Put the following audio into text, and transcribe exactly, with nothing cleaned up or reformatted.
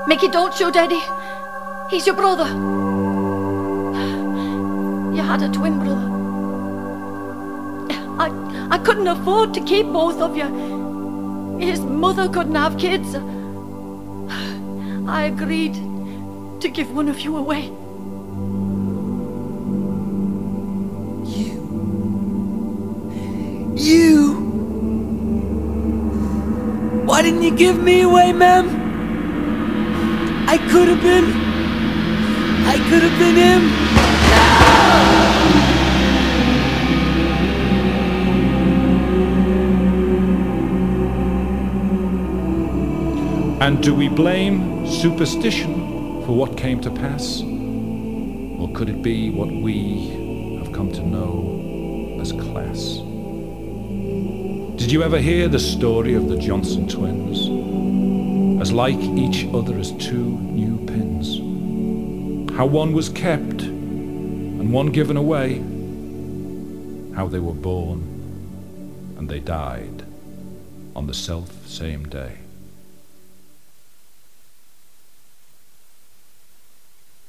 Mickey, don't show Daddy. He's your brother. You had a twin brother. I, I couldn't afford to keep both of you. His mother couldn't have kids. I agreed to give one of you away. You. You. Why didn't you give me away, ma'am? I could have been. I could have been him. And do we blame superstition for what came to pass? Or could it be what we have come to know as class? Did you ever hear the story of the Johnson twins? As like each other as two new pins. How one was kept and one given away. How they were born and they died on the self same day.